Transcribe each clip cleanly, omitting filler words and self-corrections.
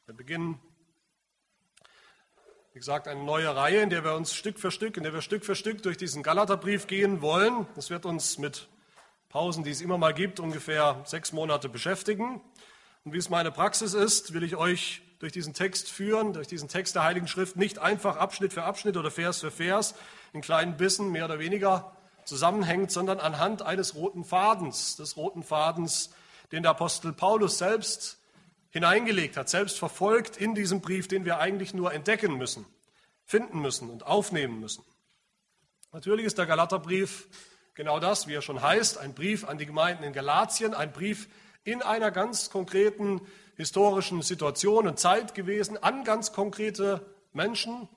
Wir beginnen, wie gesagt, eine neue Reihe, in der wir Stück für Stück durch diesen Galaterbrief gehen wollen. Das wird uns mit Pausen, die es immer mal gibt, ungefähr 6 Monate beschäftigen. Und wie es meine Praxis ist, will ich euch durch diesen Text führen, durch diesen Text der Heiligen Schrift, nicht einfach Abschnitt für Abschnitt oder Vers für Vers in kleinen Bissen mehr oder weniger zusammenhängt, sondern anhand eines roten Fadens, des roten Fadens, den der Apostel Paulus selbst hineingelegt hat, selbst verfolgt in diesem Brief, den wir eigentlich nur entdecken müssen, finden müssen und aufnehmen müssen. Natürlich ist der Galaterbrief genau das, wie er schon heißt, ein Brief an die Gemeinden in Galatien, ein Brief in einer ganz konkreten historischen Situation und Zeit gewesen, an ganz konkrete Menschen.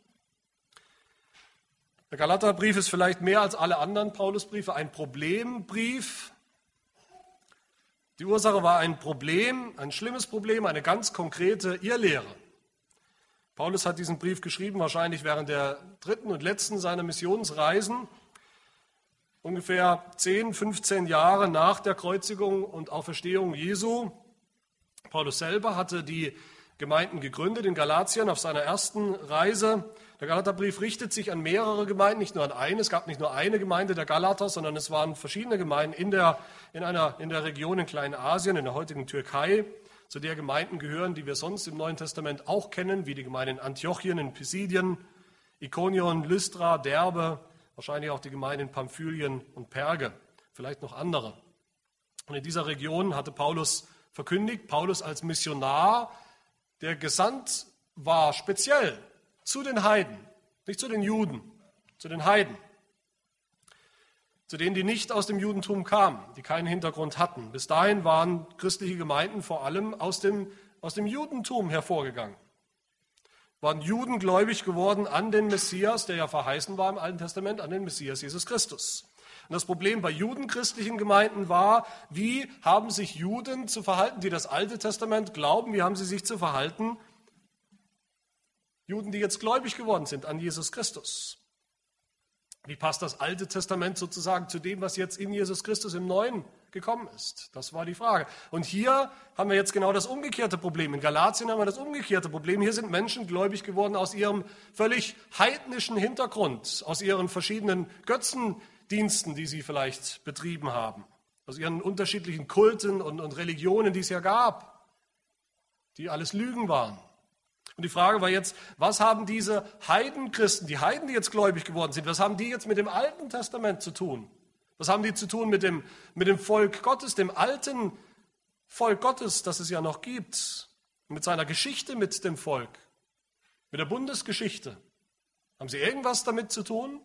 Der Galaterbrief ist vielleicht mehr als alle anderen Paulusbriefe ein Problembrief. Die Ursache war ein Problem, ein schlimmes Problem, eine ganz konkrete Irrlehre. Paulus hat diesen Brief geschrieben, wahrscheinlich während der 3. und letzten seiner Missionsreisen, ungefähr 10, 15 Jahre nach der Kreuzigung und Auferstehung Jesu. Paulus selber hatte die Gemeinden gegründet in Galatien auf seiner ersten Reise. Der Galaterbrief richtet sich an mehrere Gemeinden, nicht nur an eine. Es gab nicht nur eine Gemeinde der Galater, sondern es waren verschiedene Gemeinden in der Region in Kleinasien, in der heutigen Türkei, zu der Gemeinden gehören, die wir sonst im Neuen Testament auch kennen, wie die Gemeinden in Antiochien, in Pisidien, Ikonion, Lystra, Derbe, wahrscheinlich auch die Gemeinden in Pamphylien und Perge, vielleicht noch andere. Und in dieser Region hatte Paulus verkündigt, Paulus als Missionar, der gesandt war speziell zu den Heiden, nicht zu den Juden, zu den Heiden, zu denen, die nicht aus dem Judentum kamen, die keinen Hintergrund hatten. Bis dahin waren christliche Gemeinden vor allem aus dem Judentum hervorgegangen. Waren Juden gläubig geworden an den Messias, der ja verheißen war im Alten Testament, an den Messias Jesus Christus. Und das Problem bei judenchristlichen Gemeinden war, wie haben sich Juden zu verhalten, die das Alte Testament glauben, wie haben sie sich zu verhalten, Juden, die jetzt gläubig geworden sind an Jesus Christus. Wie passt das Alte Testament sozusagen zu dem, was jetzt in Jesus Christus im Neuen gekommen ist? Das war die Frage. Und hier haben wir jetzt genau das umgekehrte Problem. In Galatien haben wir das umgekehrte Problem. Hier sind Menschen gläubig geworden aus ihrem völlig heidnischen Hintergrund, aus ihren verschiedenen Götzendiensten, die sie vielleicht betrieben haben, aus ihren unterschiedlichen Kulten und Religionen, die es ja gab, die alles Lügen waren. Und die Frage war jetzt, was haben diese Heidenchristen, die Heiden, die jetzt gläubig geworden sind, was haben die jetzt mit dem Alten Testament zu tun? Was haben die zu tun mit dem Volk Gottes, dem alten Volk Gottes, das es ja noch gibt, mit seiner Geschichte mit dem Volk, mit der Bundesgeschichte? Haben sie irgendwas damit zu tun?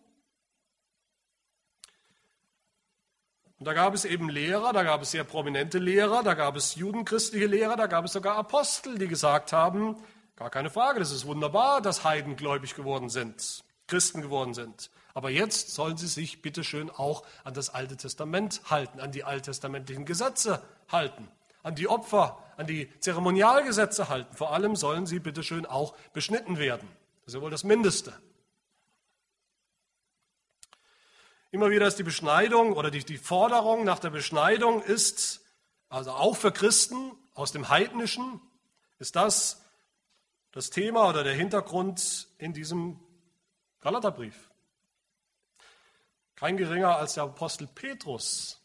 Und da gab es eben Lehrer, da gab es sehr prominente Lehrer, da gab es judenchristliche Lehrer, da gab es sogar Apostel, die gesagt haben, gar keine Frage, das ist wunderbar, dass Heiden gläubig geworden sind, Christen geworden sind. Aber jetzt sollen sie sich bitteschön auch an das Alte Testament halten, an die alttestamentlichen Gesetze halten, an die Opfer, an die Zeremonialgesetze halten. Vor allem sollen sie bitteschön auch beschnitten werden. Das ist ja wohl das Mindeste. Immer wieder ist die Beschneidung oder die Forderung nach der Beschneidung ist, also auch für Christen aus dem Heidnischen, ist das Thema oder der Hintergrund in diesem Galaterbrief. Kein geringer als der Apostel Petrus,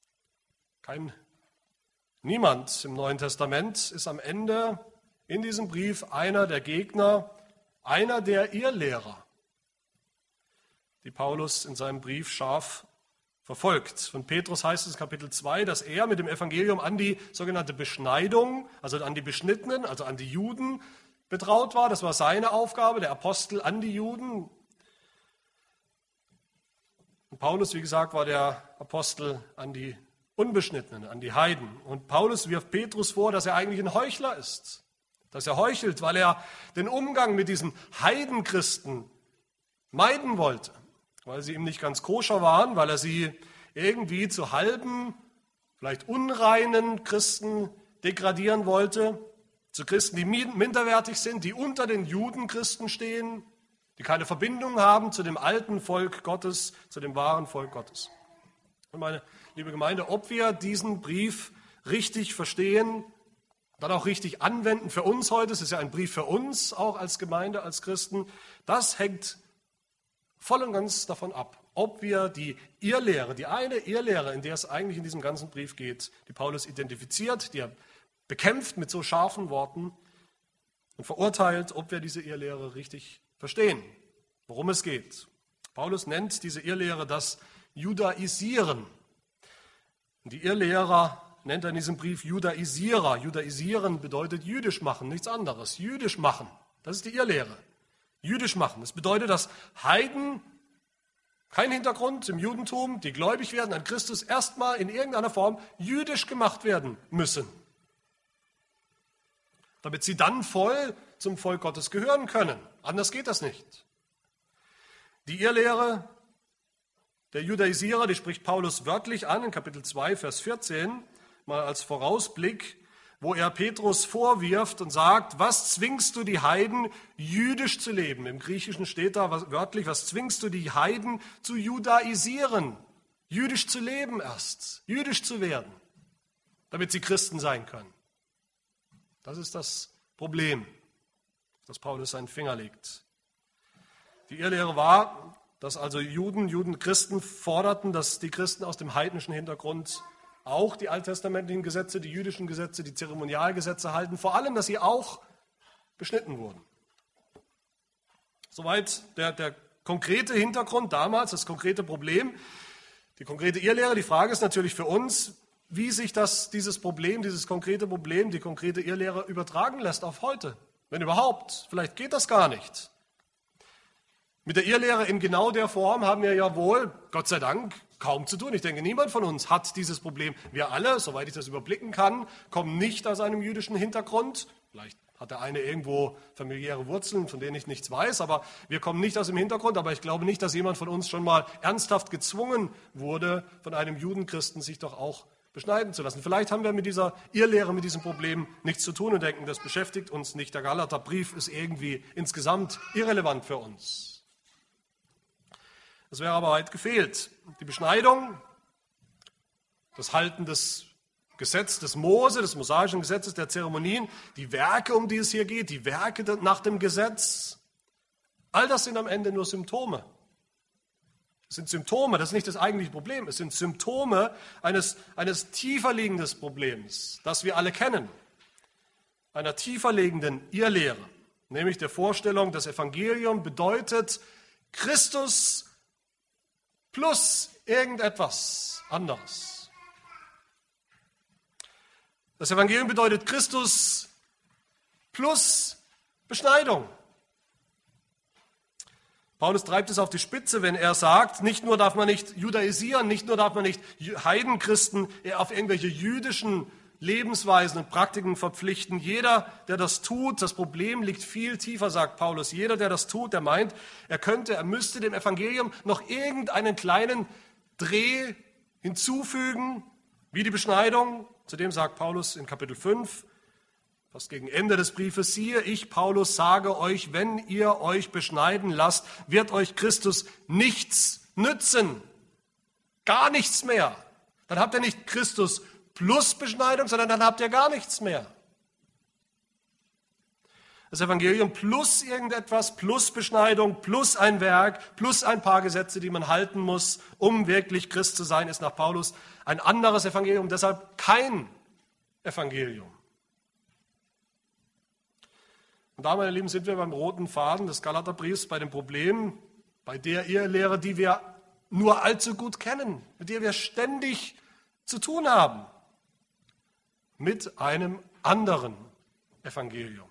niemand im Neuen Testament ist am Ende in diesem Brief einer der Gegner, einer der Irrlehrer, die Paulus in seinem Brief scharf verfolgt. Von Petrus heißt es in Kapitel 2, dass er mit dem Evangelium an die sogenannte Beschneidung, also an die Beschnittenen, also an die Juden, betraut war. Das war seine Aufgabe, der Apostel an die Juden. Und Paulus, wie gesagt, war der Apostel an die Unbeschnittenen, an die Heiden. Und Paulus wirft Petrus vor, dass er eigentlich ein Heuchler ist, dass er heuchelt, weil er den Umgang mit diesen Heidenchristen meiden wollte, weil sie ihm nicht ganz koscher waren, weil er sie irgendwie zu halben, vielleicht unreinen Christen degradieren wollte. Zu Christen, die minderwertig sind, die unter den Judenchristen stehen, die keine Verbindung haben zu dem alten Volk Gottes, zu dem wahren Volk Gottes. Und meine liebe Gemeinde, ob wir diesen Brief richtig verstehen, dann auch richtig anwenden für uns heute, es ist ja ein Brief für uns, auch als Gemeinde, als Christen, das hängt voll und ganz davon ab, ob wir die Irrlehre, die eine Irrlehre, in der es eigentlich in diesem ganzen Brief geht, die Paulus identifiziert, die er bekämpft mit so scharfen Worten und verurteilt, ob wir diese Irrlehre richtig verstehen, worum es geht. Paulus nennt diese Irrlehre das Judaisieren. Und die Irrlehrer nennt er in diesem Brief Judaisierer. Judaisieren bedeutet jüdisch machen, nichts anderes. Jüdisch machen, das ist die Irrlehre. Jüdisch machen, das bedeutet, dass Heiden, kein Hintergrund im Judentum, die gläubig werden an Christus, erstmal in irgendeiner Form jüdisch gemacht werden müssen, damit sie dann voll zum Volk Gottes gehören können. Anders geht das nicht. Die Irrlehre der Judaisierer, die spricht Paulus wörtlich an in Kapitel 2, Vers 14, mal als Vorausblick, wo er Petrus vorwirft und sagt, was zwingst du die Heiden, jüdisch zu leben? Im Griechischen steht da wörtlich, was zwingst du die Heiden zu judaisieren? Jüdisch zu leben erst, jüdisch zu werden, damit sie Christen sein können. Das ist das Problem, das Paulus seinen Finger legt. Die Irrlehre war, dass also Christen forderten, dass die Christen aus dem heidnischen Hintergrund auch die alttestamentlichen Gesetze, die jüdischen Gesetze, die Zeremonialgesetze halten, vor allem, dass sie auch beschnitten wurden. Soweit der konkrete Hintergrund damals, das konkrete Problem, die konkrete Irrlehre. Die Frage ist natürlich für uns, wie sich dieses konkrete Problem, die konkrete Irrlehre übertragen lässt auf heute. Wenn überhaupt, vielleicht geht das gar nicht. Mit der Irrlehre in genau der Form haben wir ja wohl, Gott sei Dank, kaum zu tun. Ich denke, niemand von uns hat dieses Problem. Wir alle, soweit ich das überblicken kann, kommen nicht aus einem jüdischen Hintergrund. Vielleicht hat der eine irgendwo familiäre Wurzeln, von denen ich nichts weiß, aber wir kommen nicht aus dem Hintergrund. Aber ich glaube nicht, dass jemand von uns schon mal ernsthaft gezwungen wurde, von einem Judenchristen sich doch auch beschneiden zu lassen. Vielleicht haben wir mit dieser Irrlehre, mit diesem Problem nichts zu tun und denken, das beschäftigt uns nicht. Der Galaterbrief ist irgendwie insgesamt irrelevant für uns. Das wäre aber weit gefehlt. Die Beschneidung, das Halten des Gesetzes des Mose, des mosaischen Gesetzes, der Zeremonien, die Werke, um die es hier geht, die Werke nach dem Gesetz, all das sind am Ende nur Symptome. Es sind Symptome, das ist nicht das eigentliche Problem, es sind Symptome eines tiefer liegenden Problems, das wir alle kennen, einer tiefer liegenden Irrlehre, nämlich der Vorstellung, das Evangelium bedeutet Christus plus irgendetwas anderes. Das Evangelium bedeutet Christus plus Beschneidung. Paulus treibt es auf die Spitze, wenn er sagt, nicht nur darf man nicht judaisieren, nicht nur darf man nicht Heidenchristen auf irgendwelche jüdischen Lebensweisen und Praktiken verpflichten. Jeder, der das tut, das Problem liegt viel tiefer, sagt Paulus. Jeder, der das tut, der meint, er müsste dem Evangelium noch irgendeinen kleinen Dreh hinzufügen, wie die Beschneidung. Zudem sagt Paulus in Kapitel 5, fast gegen Ende des Briefes, siehe, ich, Paulus, sage euch, wenn ihr euch beschneiden lasst, wird euch Christus nichts nützen. Gar nichts mehr. Dann habt ihr nicht Christus plus Beschneidung, sondern dann habt ihr gar nichts mehr. Das Evangelium plus irgendetwas, plus Beschneidung, plus ein Werk, plus ein paar Gesetze, die man halten muss, um wirklich Christ zu sein, ist nach Paulus ein anderes Evangelium, deshalb kein Evangelium. Und da, meine Lieben, sind wir beim roten Faden des Galaterbriefs, bei dem Problem, bei der Irrlehre, die wir nur allzu gut kennen, mit der wir ständig zu tun haben, mit einem anderen Evangelium.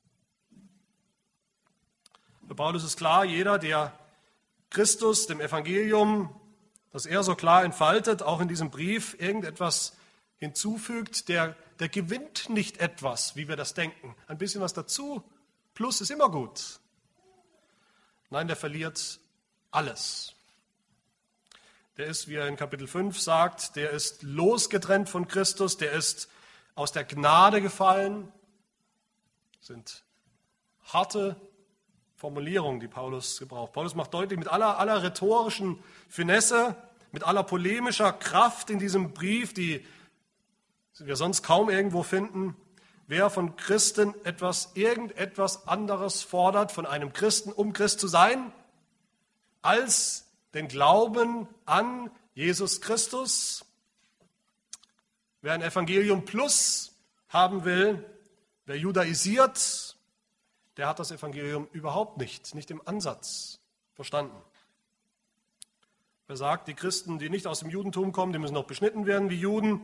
Für Paulus ist klar, jeder, der Christus, dem Evangelium, das er so klar entfaltet, auch in diesem Brief irgendetwas hinzufügt, der gewinnt nicht etwas, wie wir das denken. Ein bisschen was dazu, plus ist immer gut. Nein, der verliert alles. Der ist, wie er in Kapitel 5 sagt, der ist losgetrennt von Christus, der ist aus der Gnade gefallen. Das sind harte Formulierungen, die Paulus gebraucht. Paulus macht deutlich, mit aller rhetorischen Finesse, mit aller polemischer Kraft in diesem Brief, die wir sonst kaum irgendwo finden, wer von Christen irgendetwas anderes fordert von einem Christen, um Christ zu sein, als den Glauben an Jesus Christus. Wer ein Evangelium plus haben will, wer judaisiert, der hat das Evangelium überhaupt nicht im Ansatz verstanden. Wer sagt, die Christen, die nicht aus dem Judentum kommen, die müssen noch beschnitten werden wie Juden,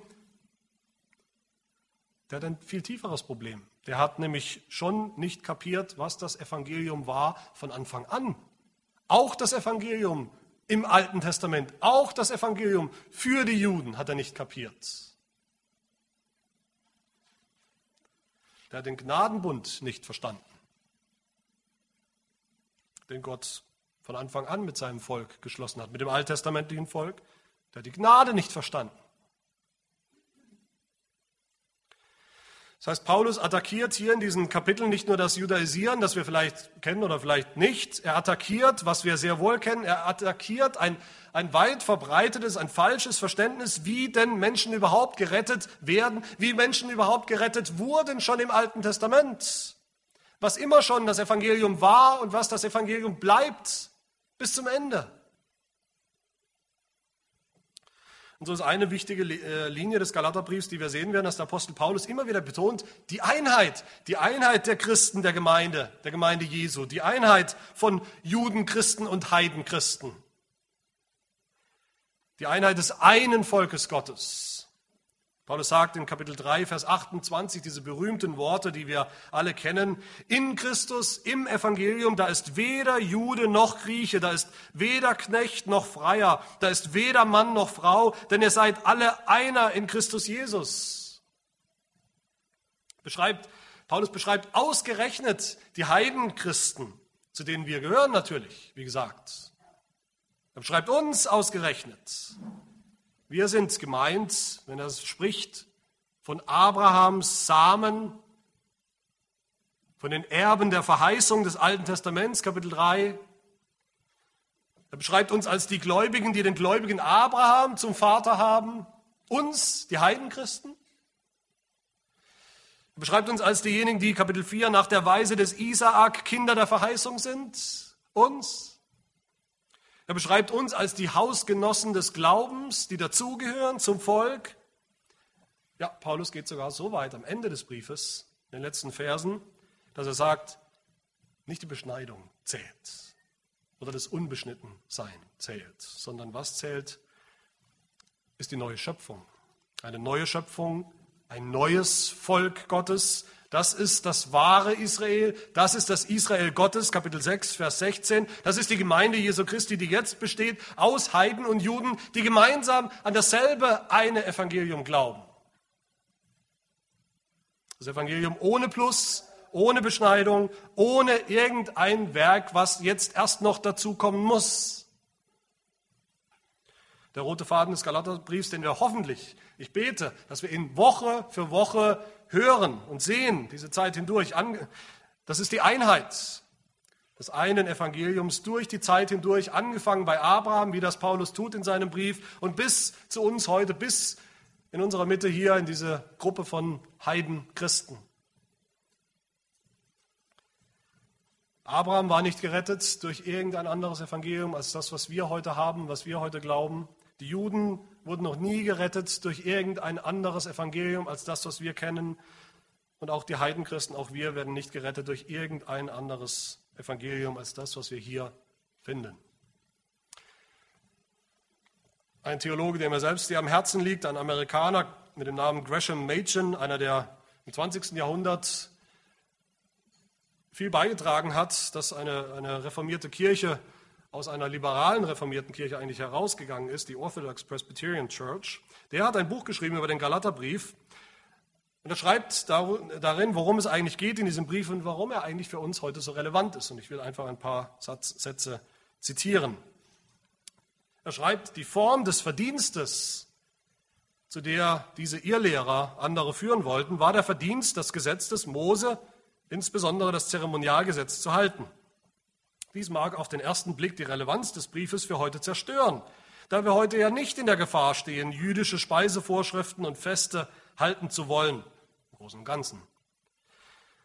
der hat ein viel tieferes Problem. Der hat nämlich schon nicht kapiert, was das Evangelium war von Anfang an. Auch das Evangelium im Alten Testament, auch das Evangelium für die Juden hat er nicht kapiert. Der hat den Gnadenbund nicht verstanden, den Gott von Anfang an mit seinem Volk geschlossen hat, mit dem alttestamentlichen Volk. Der hat die Gnade nicht verstanden. Das heißt, Paulus attackiert hier in diesen Kapiteln nicht nur das Judaisieren, das wir vielleicht kennen oder vielleicht nicht. Er attackiert, was wir sehr wohl kennen, er attackiert ein weit verbreitetes, ein falsches Verständnis, wie denn Menschen überhaupt gerettet werden, wie Menschen überhaupt gerettet wurden schon im Alten Testament. Was immer schon das Evangelium war und was das Evangelium bleibt bis zum Ende. Und so ist eine wichtige Linie des Galaterbriefs, die wir sehen werden, dass der Apostel Paulus immer wieder betont, die Einheit der Christen der Gemeinde Jesu, die Einheit von Juden, Christen und Heidenchristen. Die Einheit des einen Volkes Gottes. Paulus sagt in Kapitel 3, Vers 28 diese berühmten Worte, die wir alle kennen. In Christus, im Evangelium, da ist weder Jude noch Grieche, da ist weder Knecht noch Freier, da ist weder Mann noch Frau, denn ihr seid alle einer in Christus Jesus. Paulus beschreibt ausgerechnet die Heidenchristen, zu denen wir gehören natürlich, wie gesagt. Er beschreibt uns ausgerechnet. Wir sind gemeint, wenn er spricht, von Abrahams Samen, von den Erben der Verheißung des Alten Testaments, Kapitel 3. Er beschreibt uns als die Gläubigen, die den gläubigen Abraham zum Vater haben, uns, die Heidenchristen. Er beschreibt uns als diejenigen, die, Kapitel 4, nach der Weise des Isaak Kinder der Verheißung sind, uns. Er beschreibt uns als die Hausgenossen des Glaubens, die dazugehören zum Volk. Ja, Paulus geht sogar so weit am Ende des Briefes, in den letzten Versen, dass er sagt, nicht die Beschneidung zählt oder das Unbeschnittensein zählt, sondern was zählt, ist die neue Schöpfung. Eine neue Schöpfung, ein neues Volk Gottes. Das ist das wahre Israel, das ist das Israel Gottes, Kapitel 6, Vers 16. Das ist die Gemeinde Jesu Christi, die jetzt besteht aus Heiden und Juden, die gemeinsam an dasselbe eine Evangelium glauben. Das Evangelium ohne Plus, ohne Beschneidung, ohne irgendein Werk, was jetzt erst noch dazukommen muss. Der rote Faden des Galaterbriefs, den wir hoffentlich, ich bete, dass wir ihn Woche für Woche hören und sehen, diese Zeit hindurch. Das ist die Einheit des einen Evangeliums durch die Zeit hindurch, angefangen bei Abraham, wie das Paulus tut in seinem Brief, und bis zu uns heute, bis in unserer Mitte hier in diese Gruppe von Heidenchristen. Abraham war nicht gerettet durch irgendein anderes Evangelium als das, was wir heute haben, was wir heute glauben. Die Juden wurden noch nie gerettet durch irgendein anderes Evangelium als das, was wir kennen. Und auch die Heidenchristen, auch wir werden nicht gerettet durch irgendein anderes Evangelium als das, was wir hier finden. Ein Theologe, der mir selbst sehr am Herzen liegt, ein Amerikaner mit dem Namen Gresham Machen, einer, der im 20. Jahrhundert viel beigetragen hat, dass eine reformierte Kirche aus einer liberalen reformierten Kirche eigentlich herausgegangen ist, die Orthodox Presbyterian Church. Der hat ein Buch geschrieben über den Galaterbrief und er schreibt darin, worum es eigentlich geht in diesem Brief und warum er eigentlich für uns heute so relevant ist. Und ich will einfach ein paar Sätze zitieren. Er schreibt, die Form des Verdienstes, zu der diese Irrlehrer andere führen wollten, war der Verdienst, das Gesetz des Mose, insbesondere das Zeremonialgesetz, zu halten. Dies mag auf den ersten Blick die Relevanz des Briefes für heute zerstören, da wir heute ja nicht in der Gefahr stehen, jüdische Speisevorschriften und Feste halten zu wollen, im Großen und Ganzen.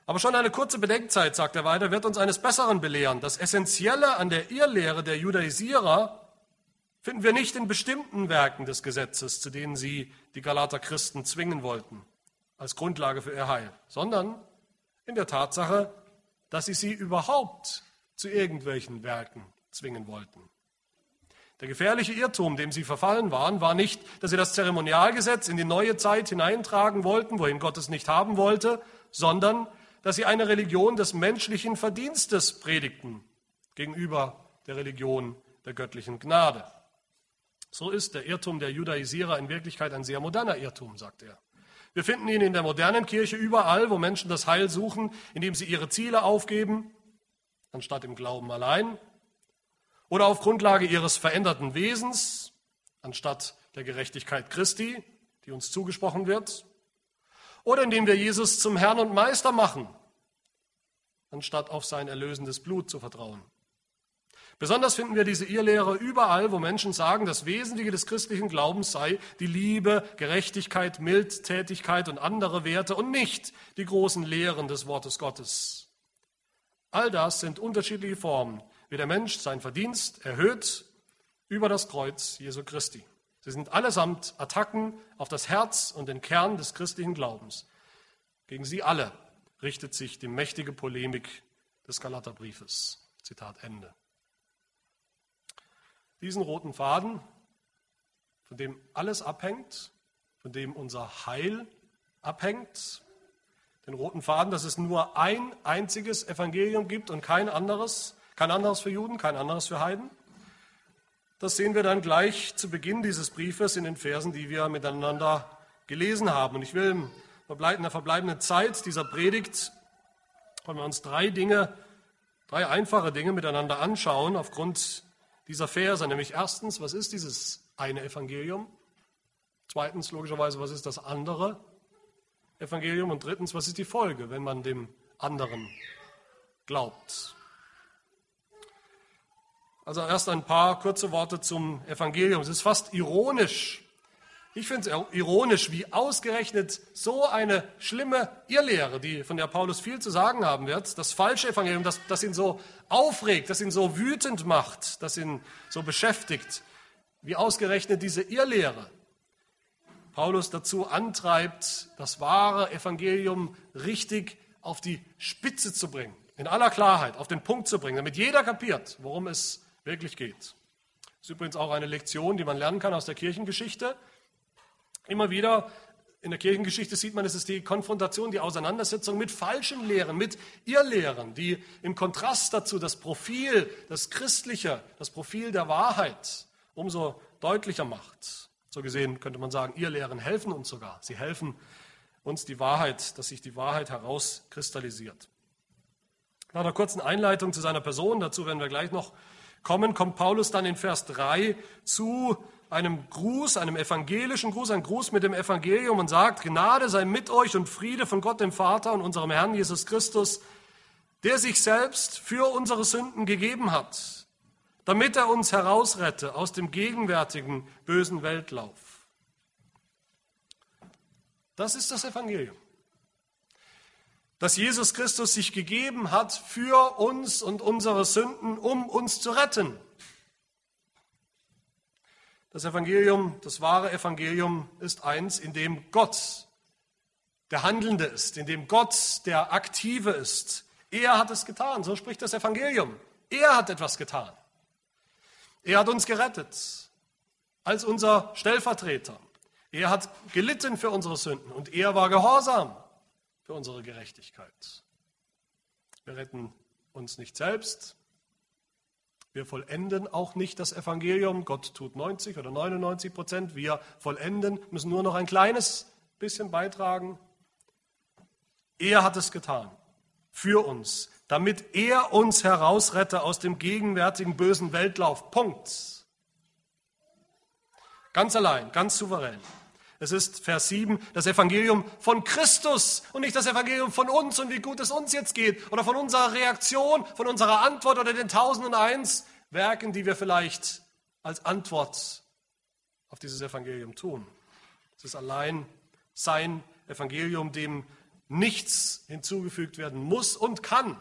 Aber schon eine kurze Bedenkzeit, sagt er weiter, wird uns eines Besseren belehren. Das Essentielle an der Irrlehre der Judaisierer finden wir nicht in bestimmten Werken des Gesetzes, zu denen sie die Galater Christen zwingen wollten, als Grundlage für ihr Heil, sondern in der Tatsache, dass sie überhaupt zu irgendwelchen Werken zwingen wollten. Der gefährliche Irrtum, dem sie verfallen waren, war nicht, dass sie das Zeremonialgesetz in die neue Zeit hineintragen wollten, wohin Gott es nicht haben wollte, sondern dass sie eine Religion des menschlichen Verdienstes predigten gegenüber der Religion der göttlichen Gnade. So ist der Irrtum der Judaisierer in Wirklichkeit ein sehr moderner Irrtum, sagt er. Wir finden ihn in der modernen Kirche überall, wo Menschen das Heil suchen, indem sie ihre Ziele aufgeben, anstatt im Glauben allein, oder auf Grundlage ihres veränderten Wesens, anstatt der Gerechtigkeit Christi, die uns zugesprochen wird, oder indem wir Jesus zum Herrn und Meister machen, anstatt auf sein erlösendes Blut zu vertrauen. Besonders finden wir diese Irrlehre überall, wo Menschen sagen, das Wesentliche des christlichen Glaubens sei die Liebe, Gerechtigkeit, Mildtätigkeit und andere Werte und nicht die großen Lehren des Wortes Gottes. All das sind unterschiedliche Formen, wie der Mensch sein Verdienst erhöht über das Kreuz Jesu Christi. Sie sind allesamt Attacken auf das Herz und den Kern des christlichen Glaubens. Gegen sie alle richtet sich die mächtige Polemik des Galaterbriefes. Zitat Ende. Diesen roten Faden, von dem alles abhängt, von dem unser Heil abhängt, den roten Faden, dass es nur ein einziges Evangelium gibt und kein anderes für Juden, kein anderes für Heiden. Das sehen wir dann gleich zu Beginn dieses Briefes in den Versen, die wir miteinander gelesen haben. Und ich will in der verbleibenden Zeit dieser Predigt, wollen wir uns drei einfache Dinge miteinander anschauen aufgrund dieser Verse, nämlich erstens, was ist dieses eine Evangelium? Zweitens, logischerweise, was ist das andere Evangelium? Und drittens, was ist die Folge, wenn man dem anderen glaubt? Also erst ein paar kurze Worte zum Evangelium. Es ist fast ironisch. Ich finde es ironisch, wie ausgerechnet so eine schlimme Irrlehre, von der Paulus viel zu sagen haben wird, das falsche Evangelium, das ihn so aufregt, das ihn so wütend macht, das ihn so beschäftigt, wie ausgerechnet diese Irrlehre Paulus dazu antreibt, das wahre Evangelium richtig auf die Spitze zu bringen, in aller Klarheit auf den Punkt zu bringen, damit jeder kapiert, worum es wirklich geht. Das ist übrigens auch eine Lektion, die man lernen kann aus der Kirchengeschichte. Immer wieder in der Kirchengeschichte sieht man, es ist die Konfrontation, die Auseinandersetzung mit falschen Lehren, mit Irrlehren, die im Kontrast dazu das Profil, das Christliche, das Profil der Wahrheit umso deutlicher macht. So gesehen könnte man sagen, Irrlehren helfen uns sogar. Sie helfen uns die Wahrheit, dass sich die Wahrheit herauskristallisiert. Nach einer kurzen Einleitung zu seiner Person, dazu werden wir gleich noch kommen, kommt Paulus dann in Vers 3 zu einem Gruß, einem evangelischen Gruß, ein Gruß mit dem Evangelium und sagt, Gnade sei mit euch und Friede von Gott dem Vater und unserem Herrn Jesus Christus, der sich selbst für unsere Sünden gegeben hat, damit er uns herausrette aus dem gegenwärtigen bösen Weltlauf. Das ist das Evangelium. Dass Jesus Christus sich gegeben hat für uns und unsere Sünden, um uns zu retten. Das Evangelium, das wahre Evangelium ist eins, in dem Gott der Handelnde ist, in dem Gott der Aktive ist. Er hat es getan, so spricht das Evangelium. Er hat etwas getan. Er hat uns gerettet als unser Stellvertreter. Er hat gelitten für unsere Sünden und er war gehorsam für unsere Gerechtigkeit. Wir retten uns nicht selbst. Wir vollenden auch nicht das Evangelium. Gott tut 90 oder 99%. Wir vollenden, müssen nur noch ein kleines bisschen beitragen. Er hat es getan für uns, damit er uns herausrette aus dem gegenwärtigen bösen Weltlauf. Punkt. Ganz allein, ganz souverän. Es ist Vers 7, das Evangelium von Christus und nicht das Evangelium von uns und wie gut es uns jetzt geht oder von unserer Reaktion, von unserer Antwort oder den 1001 Werken, die wir vielleicht als Antwort auf dieses Evangelium tun. Es ist allein sein Evangelium, dem nichts hinzugefügt werden muss und kann.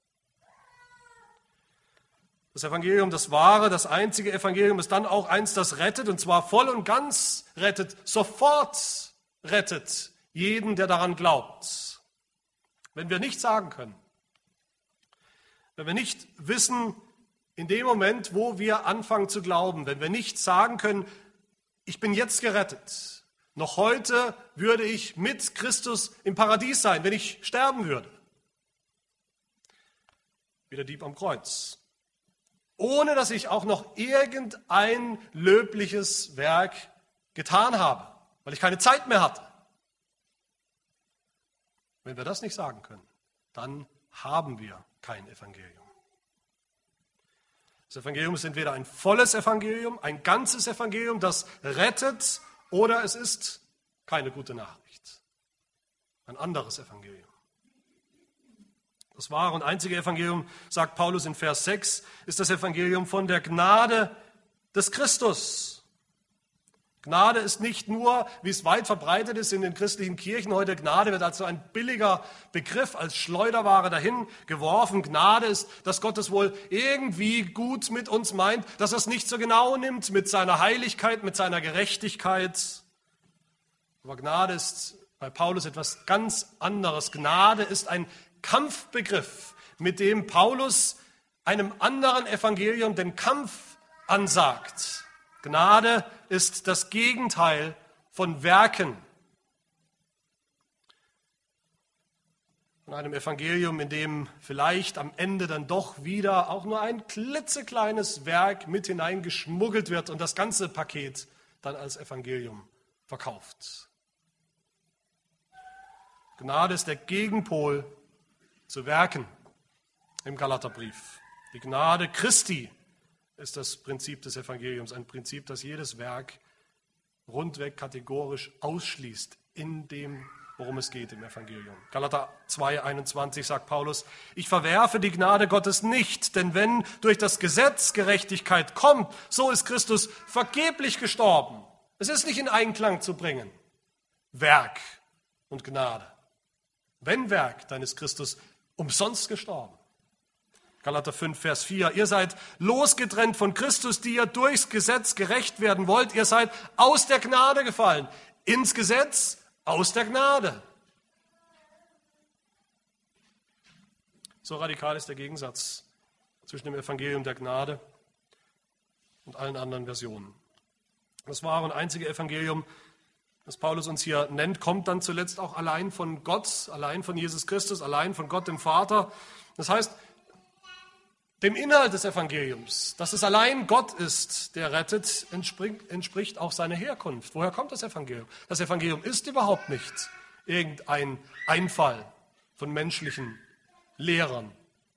Das Evangelium, das wahre, das einzige Evangelium ist dann auch eins, das rettet, und zwar voll und ganz rettet, sofort rettet jeden, der daran glaubt. Wenn wir nicht sagen können, wenn wir nicht wissen, in dem Moment, wo wir anfangen zu glauben, wenn wir nicht sagen können, ich bin jetzt gerettet, noch heute würde ich mit Christus im Paradies sein, wenn ich sterben würde. Wie der Dieb am Kreuz. Ohne dass ich auch noch irgendein löbliches Werk getan habe, weil ich keine Zeit mehr hatte. Wenn wir das nicht sagen können, dann haben wir kein Evangelium. Das Evangelium ist entweder ein volles Evangelium, ein ganzes Evangelium, das rettet, oder es ist keine gute Nachricht. Ein anderes Evangelium. Das wahre und einzige Evangelium, sagt Paulus in Vers 6, ist das Evangelium von der Gnade des Christus. Gnade ist nicht nur, wie es weit verbreitet ist in den christlichen Kirchen heute, Gnade wird als so ein billiger Begriff, als Schleuderware dahin geworfen. Gnade ist, dass Gott es wohl irgendwie gut mit uns meint, dass er es nicht so genau nimmt mit seiner Heiligkeit, mit seiner Gerechtigkeit. Aber Gnade ist bei Paulus etwas ganz anderes. Gnade ist ein Kampfbegriff, mit dem Paulus einem anderen Evangelium den Kampf ansagt. Gnade ist das Gegenteil von Werken. Von einem Evangelium, in dem vielleicht am Ende dann doch wieder auch nur ein klitzekleines Werk mit hineingeschmuggelt wird und das ganze Paket dann als Evangelium verkauft. Gnade ist der Gegenpol zu Werken im Galaterbrief. Die Gnade Christi ist das Prinzip des Evangeliums, ein Prinzip, das jedes Werk rundweg kategorisch ausschließt in dem, worum es geht im Evangelium. Galater 2,21 sagt Paulus, ich verwerfe die Gnade Gottes nicht, denn wenn durch das Gesetz Gerechtigkeit kommt, so ist Christus vergeblich gestorben. Es ist nicht in Einklang zu bringen, Werk und Gnade. Wenn Werk, dann ist Christus umsonst gestorben. Galater 5, Vers 4. Ihr seid losgetrennt von Christus, die ihr durchs Gesetz gerecht werden wollt. Ihr seid aus der Gnade gefallen. Ins Gesetz, aus der Gnade. So radikal ist der Gegensatz zwischen dem Evangelium der Gnade und allen anderen Versionen. Das wahre und einzige Evangelium, das Paulus uns hier nennt, kommt dann zuletzt auch allein von Gott, allein von Jesus Christus, allein von Gott dem Vater. Das heißt, dem Inhalt des Evangeliums, dass es allein Gott ist, der rettet, entspricht auch seine Herkunft. Woher kommt das Evangelium? Das Evangelium ist überhaupt nicht irgendein Einfall von menschlichen Lehrern.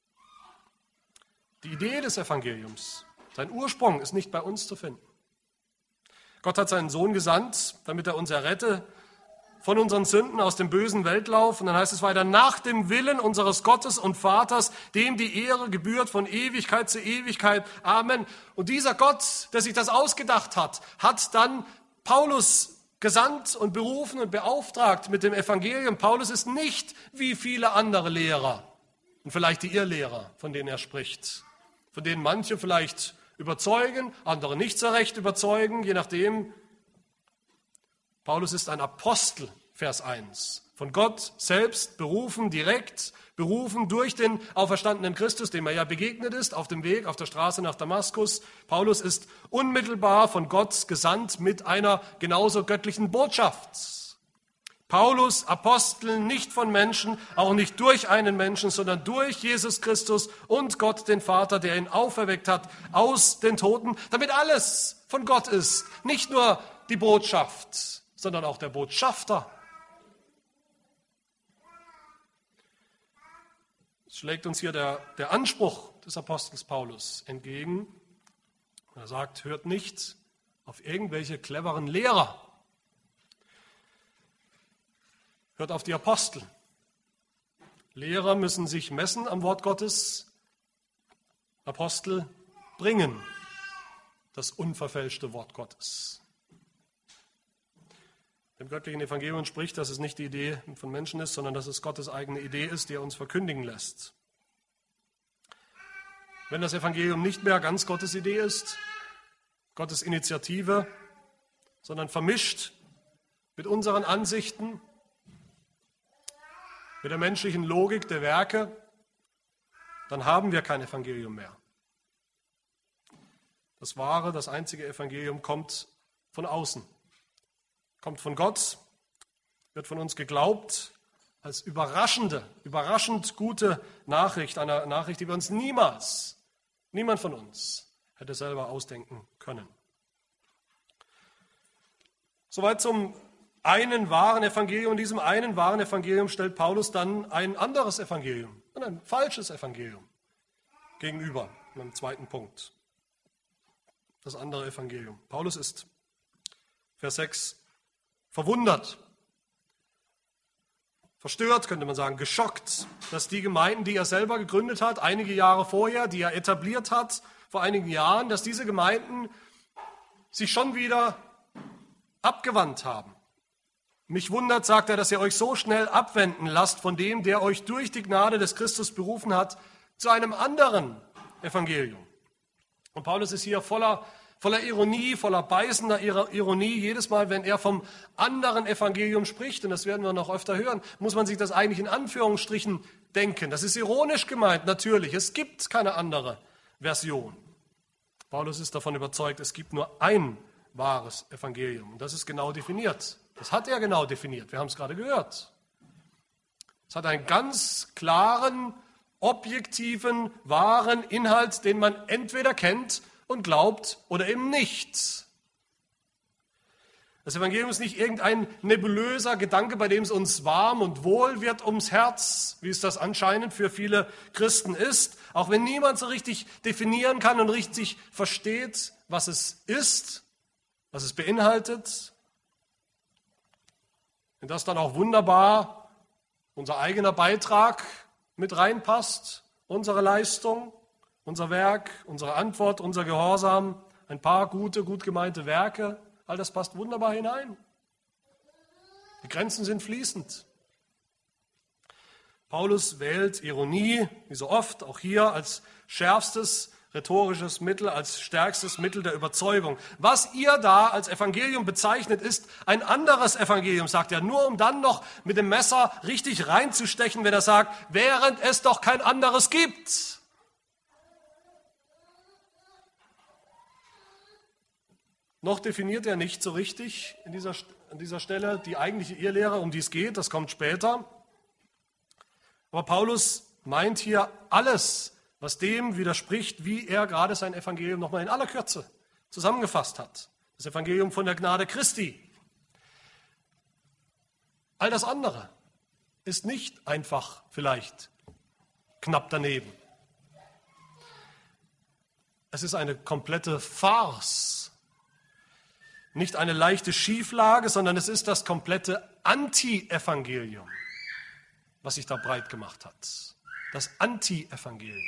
Die Idee des Evangeliums, sein Ursprung ist nicht bei uns zu finden. Gott hat seinen Sohn gesandt, damit er uns errette von unseren Sünden aus dem bösen Weltlauf. Und dann heißt es weiter, nach dem Willen unseres Gottes und Vaters, dem die Ehre gebührt von Ewigkeit zu Ewigkeit. Amen. Und dieser Gott, der sich das ausgedacht hat, hat dann Paulus gesandt und berufen und beauftragt mit dem Evangelium. Paulus ist nicht wie viele andere Lehrer und vielleicht die Irrlehrer, von denen er spricht, von denen manche vielleicht überzeugen, andere nicht so recht überzeugen, je nachdem. Paulus ist ein Apostel, Vers 1. Von Gott selbst berufen, direkt berufen durch den auferstandenen Christus, dem er ja begegnet ist, auf dem Weg, auf der Straße nach Damaskus. Paulus ist unmittelbar von Gott gesandt mit einer genauso göttlichen Botschaft. Paulus, Apostel, nicht von Menschen, auch nicht durch einen Menschen, sondern durch Jesus Christus und Gott den Vater, der ihn auferweckt hat aus den Toten, damit alles von Gott ist. Nicht nur die Botschaft, sondern auch der Botschafter. Es schlägt uns hier der Anspruch des Apostels Paulus entgegen. Er sagt, hört nicht auf irgendwelche cleveren Lehrer. Hört auf die Apostel. Lehrer müssen sich messen am Wort Gottes. Apostel bringen das unverfälschte Wort Gottes. dem göttlichen Evangelium entspricht, dass es nicht die Idee von Menschen ist, sondern dass es Gottes eigene Idee ist, die er uns verkündigen lässt. Wenn das Evangelium nicht mehr ganz Gottes Idee ist, Gottes Initiative, sondern vermischt mit unseren Ansichten, mit der menschlichen Logik der Werke, dann haben wir kein Evangelium mehr. Das wahre, das einzige Evangelium kommt von außen, kommt von Gott, wird von uns geglaubt als überraschend gute Nachricht, eine Nachricht, die wir uns niemand von uns hätte selber ausdenken können. Soweit zum einen wahren Evangelium. In diesem einen wahren Evangelium stellt Paulus dann ein anderes Evangelium und ein falsches Evangelium gegenüber, in einem zweiten Punkt. Das andere Evangelium. Paulus ist, Vers 6, verwundert, verstört, könnte man sagen, geschockt, dass die Gemeinden, die er selber gegründet hat, einige Jahre vorher, die er etabliert hat, vor einigen Jahren, dass diese Gemeinden sich schon wieder abgewandt haben. Mich wundert, sagt er, dass ihr euch so schnell abwenden lasst von dem, der euch durch die Gnade des Christus berufen hat, zu einem anderen Evangelium. Und Paulus ist hier voller Ironie, voller beißender Ironie. Jedes Mal, wenn er vom anderen Evangelium spricht, und das werden wir noch öfter hören, muss man sich das eigentlich in Anführungsstrichen denken. Das ist ironisch gemeint, natürlich. Es gibt keine andere Version. Paulus ist davon überzeugt, es gibt nur ein wahres Evangelium. Und das ist genau definiert. Das hat er genau definiert. Wir haben es gerade gehört. Es hat einen ganz klaren, objektiven, wahren Inhalt, den man entweder kennt und glaubt oder eben nicht. Das Evangelium ist nicht irgendein nebulöser Gedanke, bei dem es uns warm und wohl wird ums Herz, wie es das anscheinend für viele Christen ist, auch wenn niemand so richtig definieren kann und richtig versteht, was es ist, was es beinhaltet. Und das dann auch wunderbar unser eigener Beitrag mit reinpasst, unsere Leistung, unser Werk, unsere Antwort, unser Gehorsam, ein paar gut gemeinte Werke, all das passt wunderbar hinein. Die Grenzen sind fließend. Paulus wählt Ironie, wie so oft, auch hier als schärfstes rhetorisches Mittel, als stärkstes Mittel der Überzeugung. Was ihr da als Evangelium bezeichnet, ist ein anderes Evangelium, sagt er, nur um dann noch mit dem Messer richtig reinzustechen, wenn er sagt, während es doch kein anderes gibt. Noch definiert er nicht so richtig an dieser Stelle die eigentliche Irrlehre, um die es geht, das kommt später. Aber Paulus meint hier alles, was dem widerspricht, wie er gerade sein Evangelium nochmal in aller Kürze zusammengefasst hat. Das Evangelium von der Gnade Christi. All das andere ist nicht einfach vielleicht knapp daneben. Es ist eine komplette Farce. Nicht eine leichte Schieflage, sondern es ist das komplette Anti-Evangelium, was sich da breit gemacht hat. Das Anti-Evangelium.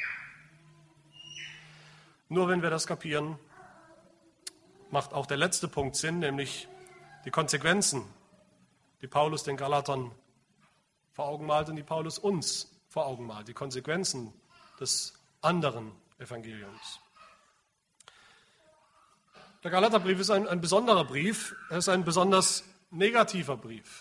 Nur wenn wir das kapieren, macht auch der letzte Punkt Sinn, nämlich die Konsequenzen, die Paulus den Galatern vor Augen malt und die Paulus uns vor Augen malt. Die Konsequenzen des anderen Evangeliums. Der Galaterbrief ist ein besonderer Brief, er ist ein besonders negativer Brief.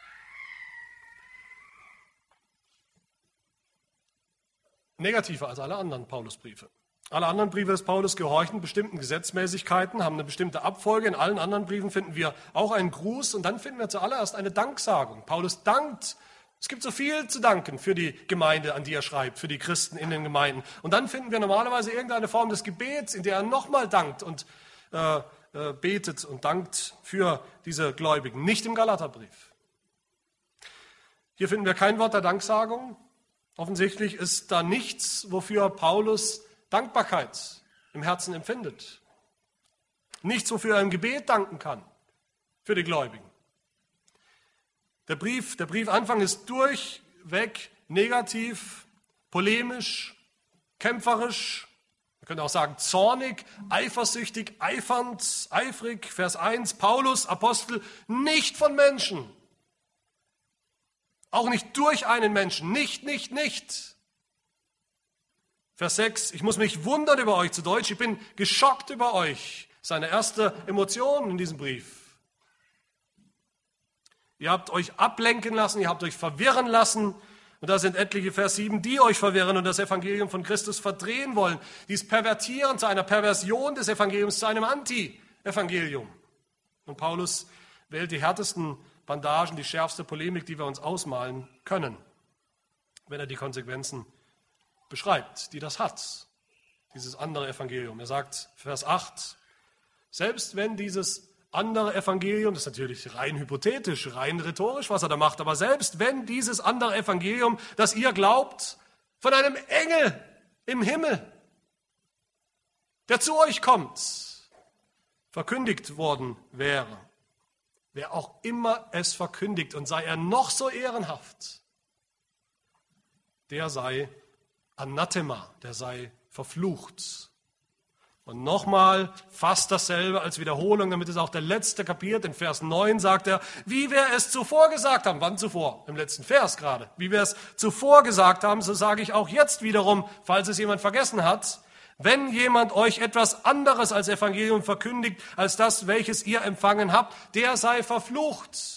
Negativer als alle anderen Paulusbriefe. Alle anderen Briefe des Paulus gehorchen bestimmten Gesetzmäßigkeiten, haben eine bestimmte Abfolge. In allen anderen Briefen finden wir auch einen Gruß und dann finden wir zuallererst eine Danksagung. Paulus dankt. Es gibt so viel zu danken für die Gemeinde, an die er schreibt, für die Christen in den Gemeinden. Und dann finden wir normalerweise irgendeine Form des Gebets, in der er nochmal dankt und betet und dankt für diese Gläubigen. Nicht im Galaterbrief. Hier finden wir kein Wort der Danksagung. Offensichtlich ist da nichts, wofür Paulus Dankbarkeit im Herzen empfindet. Nichts, wofür er im Gebet danken kann für die Gläubigen. Der Briefanfang ist durchweg negativ, polemisch, kämpferisch. Man könnte auch sagen, zornig, eifersüchtig, eifernd, eifrig. Vers 1, Paulus, Apostel, nicht von Menschen. Auch nicht durch einen Menschen. Nicht. Vers 6, ich muss mich wundern über euch, zu Deutsch, ich bin geschockt über euch. Seine erste Emotion in diesem Brief. Ihr habt euch ablenken lassen, ihr habt euch verwirren lassen. Und da sind etliche, Vers 7, die euch verwirren und das Evangelium von Christus verdrehen wollen. Dies pervertieren zu einer Perversion des Evangeliums, zu einem Anti-Evangelium. Und Paulus wählt die härtesten Bandagen, die schärfste Polemik, die wir uns ausmalen können, wenn er die Konsequenzen beschreibt, die das hat, dieses andere Evangelium. Er sagt, Vers 8, selbst wenn dieses andere Evangelium, das ist natürlich rein hypothetisch, rein rhetorisch, was er da macht, aber selbst wenn dieses andere Evangelium, das ihr glaubt, von einem Engel im Himmel, der zu euch kommt, verkündigt worden wäre, wer auch immer es verkündigt und sei er noch so ehrenhaft, der sei Anathema, der sei verflucht. Und nochmal fast dasselbe als Wiederholung, damit es auch der Letzte kapiert. In Vers 9 sagt er, wie wir es zuvor gesagt haben. Wann zuvor? Im letzten Vers gerade. Wie wir es zuvor gesagt haben, so sage ich auch jetzt wiederum, falls es jemand vergessen hat, wenn jemand euch etwas anderes als Evangelium verkündigt, als das, welches ihr empfangen habt, der sei verflucht.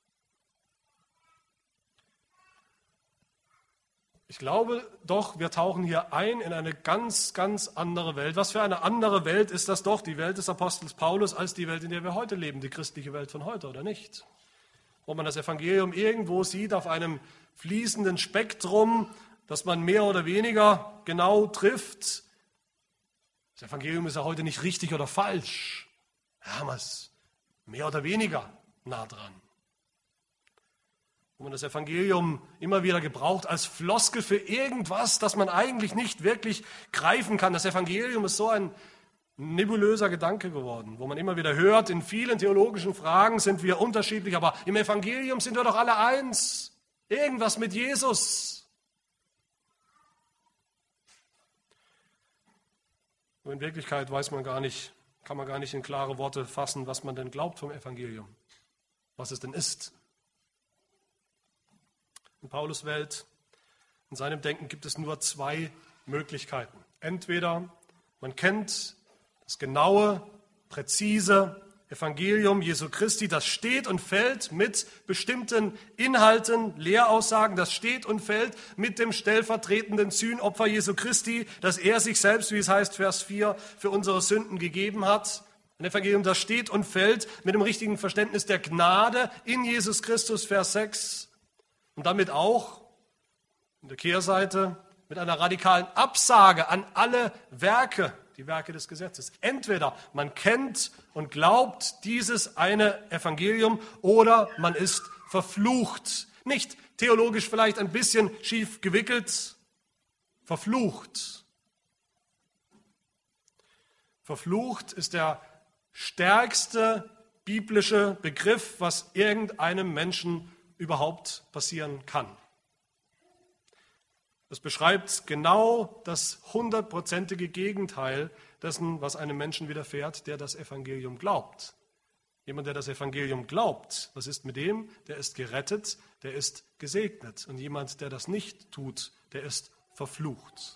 Ich glaube doch, wir tauchen hier ein in eine ganz, ganz andere Welt. Was für eine andere Welt ist das doch, die Welt des Apostels Paulus, als die Welt, in der wir heute leben, die christliche Welt von heute, oder nicht? Wo man das Evangelium irgendwo sieht auf einem fließenden Spektrum, das man mehr oder weniger genau trifft. Das Evangelium ist ja heute nicht richtig oder falsch. Ja, man ist mehr oder weniger nah dran. Wo man das Evangelium immer wieder gebraucht als Floskel für irgendwas, das man eigentlich nicht wirklich greifen kann. Das Evangelium ist so ein nebulöser Gedanke geworden, wo man immer wieder hört, in vielen theologischen Fragen sind wir unterschiedlich, aber im Evangelium sind wir doch alle eins. Irgendwas mit Jesus. Und in Wirklichkeit kann man gar nicht in klare Worte fassen, was man denn glaubt vom Evangelium, was es denn ist. In Paulus' Welt, in seinem Denken gibt es nur zwei Möglichkeiten. Entweder man kennt das genaue, präzise Evangelium Jesu Christi, das steht und fällt mit bestimmten Inhalten, Lehraussagen, das steht und fällt mit dem stellvertretenden Sühnopfer Jesu Christi, das er sich selbst, wie es heißt, Vers 4, für unsere Sünden gegeben hat. Ein Evangelium, das steht und fällt mit dem richtigen Verständnis der Gnade in Jesus Christus, Vers 6. Und damit auch, in der Kehrseite, mit einer radikalen Absage an alle Werke, die Werke des Gesetzes. Entweder man kennt und glaubt dieses eine Evangelium oder man ist verflucht. Nicht theologisch vielleicht ein bisschen schief gewickelt, verflucht. Verflucht ist der stärkste biblische Begriff, was irgendeinem Menschen überhaupt passieren kann. Das beschreibt genau das 100%ige Gegenteil dessen, was einem Menschen widerfährt, der das Evangelium glaubt. Jemand, der das Evangelium glaubt, was ist mit dem? Der ist gerettet, der ist gesegnet. Und jemand, der das nicht tut, der ist verflucht.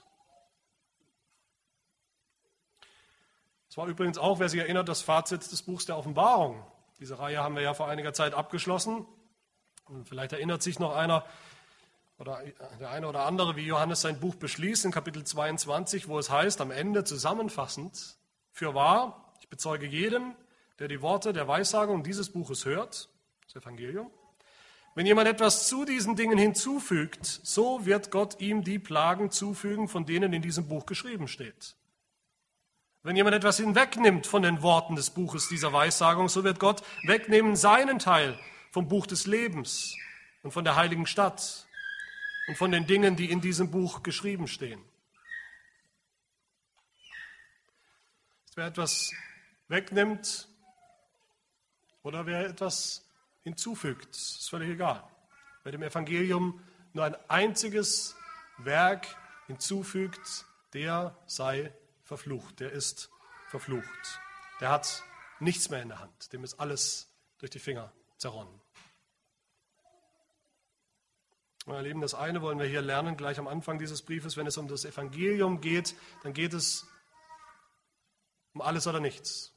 Das war übrigens auch, wer sich erinnert, das Fazit des Buchs der Offenbarung. Diese Reihe haben wir ja vor einiger Zeit abgeschlossen. Und vielleicht erinnert sich noch einer oder der eine oder andere, wie Johannes sein Buch beschließt in Kapitel 22, wo es heißt, am Ende zusammenfassend, fürwahr, ich bezeuge jedem, der die Worte der Weissagung dieses Buches hört, das Evangelium, wenn jemand etwas zu diesen Dingen hinzufügt, so wird Gott ihm die Plagen zufügen, von denen in diesem Buch geschrieben steht. Wenn jemand etwas hinwegnimmt von den Worten des Buches dieser Weissagung, so wird Gott wegnehmen seinen Teil vom Buch des Lebens und von der heiligen Stadt und von den Dingen, die in diesem Buch geschrieben stehen. Wer etwas wegnimmt oder wer etwas hinzufügt, ist völlig egal. Wer dem Evangelium nur ein einziges Werk hinzufügt, der sei verflucht, der ist verflucht. Der hat nichts mehr in der Hand, dem ist alles durch die Finger zerronnen. Meine Lieben, das eine wollen wir hier lernen, gleich am Anfang dieses Briefes, wenn es um das Evangelium geht, dann geht es um alles oder nichts.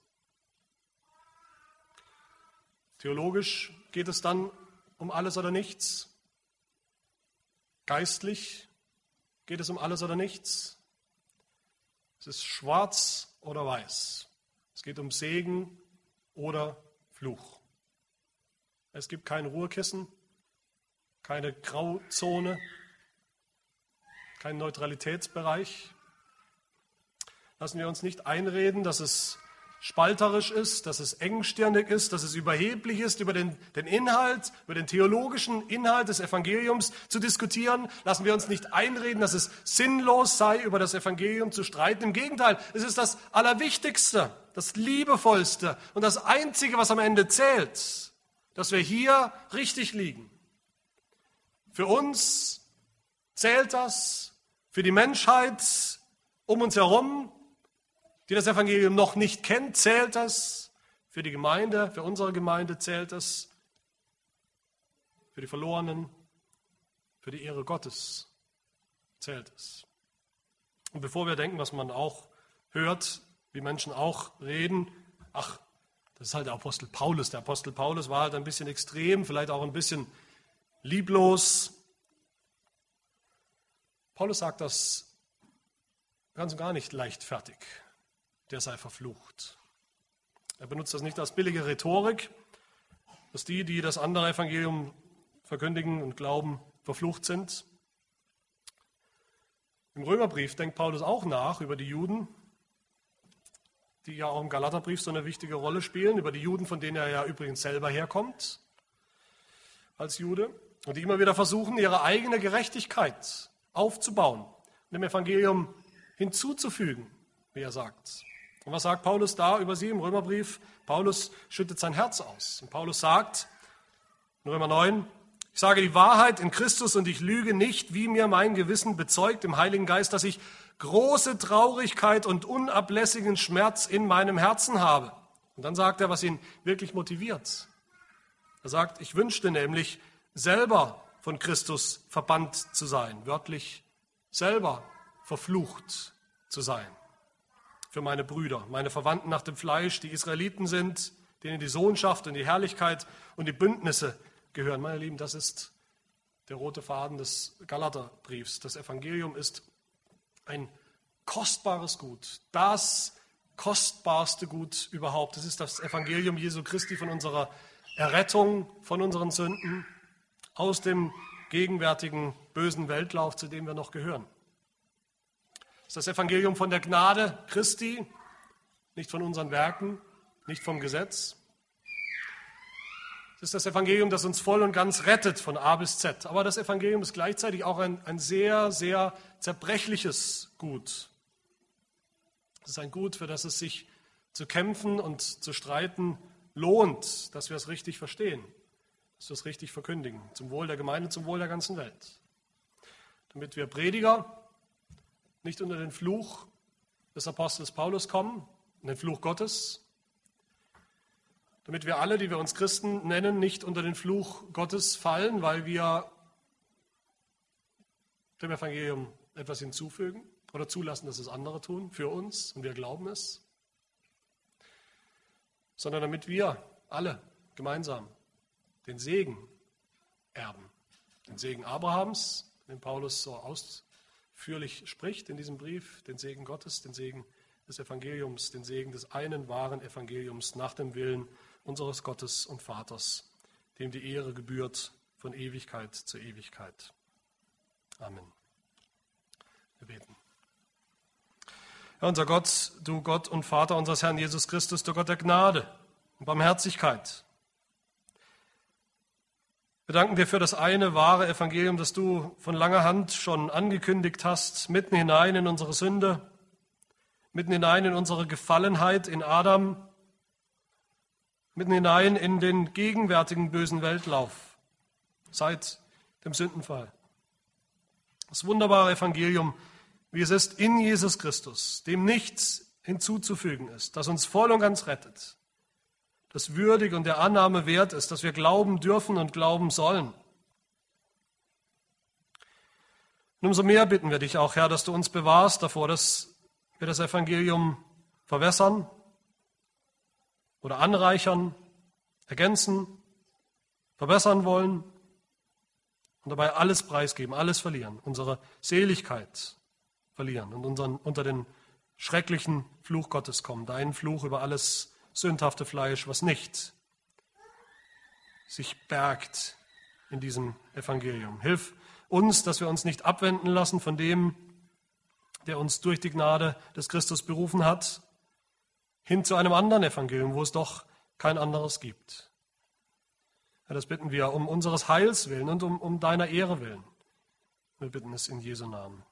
Theologisch geht es dann um alles oder nichts. Geistlich geht es um alles oder nichts. Es ist schwarz oder weiß. Es geht um Segen oder Fluch. Es gibt kein Ruhekissen, keine Grauzone, keinen Neutralitätsbereich. Lassen wir uns nicht einreden, dass es spalterisch ist, dass es engstirnig ist, dass es überheblich ist, über den Inhalt, über den theologischen Inhalt des Evangeliums zu diskutieren. Lassen wir uns nicht einreden, dass es sinnlos sei, über das Evangelium zu streiten. Im Gegenteil, es ist das Allerwichtigste, das Liebevollste und das Einzige, was am Ende zählt, dass wir hier richtig liegen. Für uns zählt das, für die Menschheit um uns herum, die das Evangelium noch nicht kennt, zählt das. Für die Gemeinde, für unsere Gemeinde zählt das. Für die Verlorenen, für die Ehre Gottes zählt es. Und bevor wir denken, was man auch hört, wie Menschen auch reden, ach, das ist halt der Apostel Paulus. Der Apostel Paulus war halt ein bisschen extrem, vielleicht auch ein bisschen lieblos. Paulus sagt das ganz und gar nicht leichtfertig. Der sei verflucht. Er benutzt das nicht als billige Rhetorik, dass die das andere Evangelium verkündigen und glauben, verflucht sind. Im Römerbrief denkt Paulus auch nach über die Juden, die ja auch im Galaterbrief so eine wichtige Rolle spielen, über die Juden, von denen er ja übrigens selber herkommt, als Jude, und die immer wieder versuchen, ihre eigene Gerechtigkeit aufzubauen und dem Evangelium hinzuzufügen, wie er sagt. Und was sagt Paulus da über sie im Römerbrief? Paulus schüttet sein Herz aus. Und Paulus sagt in Römer 9, ich sage die Wahrheit in Christus und ich lüge nicht, wie mir mein Gewissen bezeugt im Heiligen Geist, dass ich große Traurigkeit und unablässigen Schmerz in meinem Herzen habe. Und dann sagt er, was ihn wirklich motiviert. Er sagt, ich wünschte nämlich, selber von Christus verbannt zu sein, wörtlich selber verflucht zu sein. Für meine Brüder, meine Verwandten nach dem Fleisch, die Israeliten sind, denen die Sohnschaft und die Herrlichkeit und die Bündnisse gehören. Meine Lieben, das ist der rote Faden des Galaterbriefs. Das Evangelium ist ein kostbares Gut, das kostbarste Gut überhaupt. Es ist das Evangelium Jesu Christi von unserer Errettung, von unseren Sünden, aus dem gegenwärtigen bösen Weltlauf, zu dem wir noch gehören. Es ist das Evangelium von der Gnade Christi, nicht von unseren Werken, nicht vom Gesetz. Es ist das Evangelium, das uns voll und ganz rettet von A bis Z. Aber das Evangelium ist gleichzeitig auch ein sehr, sehr zerbrechliches Gut. Es ist ein Gut, für das es sich zu kämpfen und zu streiten lohnt, dass wir es richtig verstehen, dass wir es richtig verkündigen, zum Wohl der Gemeinde, zum Wohl der ganzen Welt. Damit wir Prediger nicht unter den Fluch des Apostels Paulus kommen, den Fluch Gottes, damit wir alle, die wir uns Christen nennen, nicht unter den Fluch Gottes fallen, weil wir dem Evangelium etwas hinzufügen oder zulassen, dass es andere tun für uns und wir glauben es, sondern damit wir alle gemeinsam den Segen erben, den Segen Abrahams, den Paulus so ausführlich spricht in diesem Brief, den Segen Gottes, den Segen des Evangeliums, den Segen des einen wahren Evangeliums nach dem Willen unseres Gottes und Vaters, dem die Ehre gebührt von Ewigkeit zu Ewigkeit. Amen. Wir beten. Herr unser Gott, du Gott und Vater unseres Herrn Jesus Christus, du Gott der Gnade und Barmherzigkeit. Wir danken dir für das eine wahre Evangelium, das du von langer Hand schon angekündigt hast, mitten hinein in unsere Sünde, mitten hinein in unsere Gefallenheit in Adam, mitten hinein in den gegenwärtigen bösen Weltlauf seit dem Sündenfall. Das wunderbare Evangelium, wie es ist in Jesus Christus, dem nichts hinzuzufügen ist, das uns voll und ganz rettet, das würdig und der Annahme wert ist, dass wir glauben dürfen und glauben sollen. Und umso mehr bitten wir dich auch, Herr, dass du uns bewahrst davor, dass wir das Evangelium verwässern oder anreichern, ergänzen, verbessern wollen und dabei alles preisgeben, alles verlieren, unsere Seligkeit verlieren und unter den schrecklichen Fluch Gottes kommen, deinen Fluch über alles sündhafte Fleisch, was nicht sich bergt in diesem Evangelium. Hilf uns, dass wir uns nicht abwenden lassen von dem, der uns durch die Gnade des Christus berufen hat, hin zu einem anderen Evangelium, wo es doch kein anderes gibt. Ja, das bitten wir um unseres Heils willen und um deiner Ehre willen. Wir bitten es in Jesu Namen.